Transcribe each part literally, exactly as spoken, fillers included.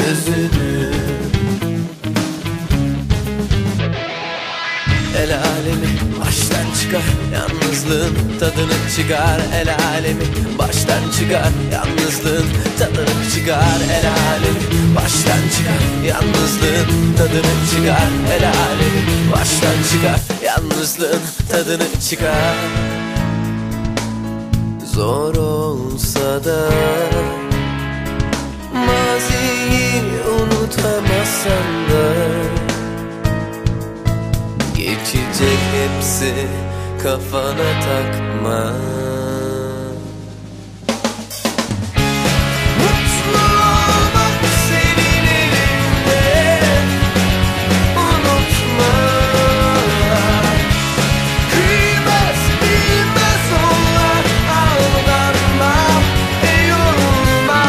gözünü. El alemi baştan çıkar, yalnızlığın tadını çıkar. El alemi baştan çıkar, yalnızlığın tadını çıkar. El alemi baştan çıkar, yalnızlığın tadını çıkar. El alemi baştan çıkar, yalnızlığın tadını çıkar. Zor olsa da maziyi unutamazsan da geçecek hepsi, kafana takma. Mutlu olmak senin elinde, unutma. Kıymaz bilmez onlar, aldanma, yorulma.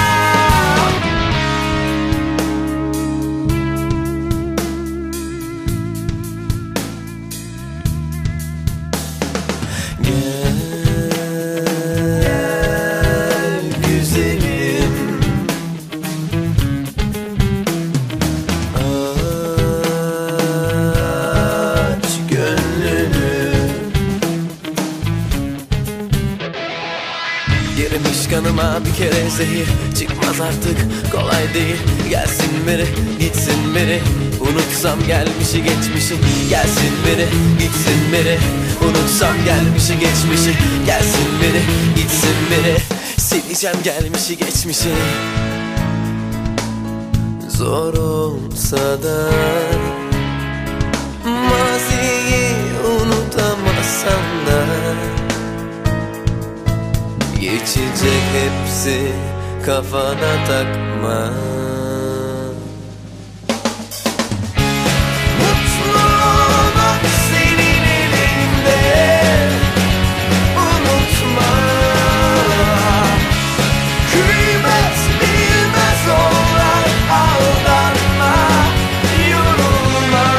Gel güzelim, aç gönlünü. Girmiş kanıma bir kere zehir, çıkmaz artık, kolay değil. Gelsin biri, gitsin biri, unutsam gelmişi geçmişi. Gelsin biri, gitsin biri, unutsam gelmişi geçmişi. Gelsin biri, gitsin biri, sileceğim gelmişi geçmişi. Zor olsa da maziyi unutamazsan da geçecek hepsi, kafana takma. Mutlu olmak senin elinde, unutma. Kıymet bilmez onlar, aldanma, yorulma.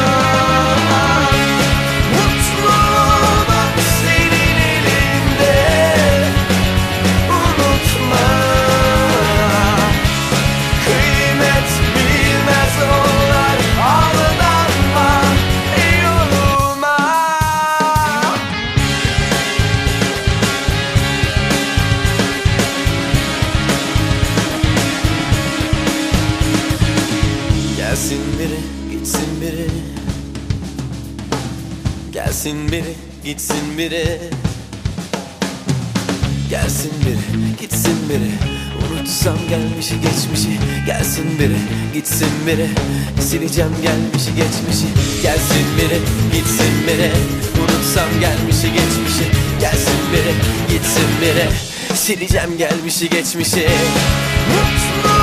Mutlu olmak senin elinde, unutma. Kıymet bilmez onlar, aldanma, yorulma. Gelsin biri, gitsin biri. Gelsin biri, gitsin biri. Gelsin biri, gitsin biri, unutsam gelmişi geçmişi. Gelsin biri, gitsin biri, sileceğim gelmişi geçmişi. Gelsin biri, gitsin biri, unutsam gelmişi geçmişi. Gelsin biri, gitsin biri, sileceğim gelmişi geçmişi. Mutlu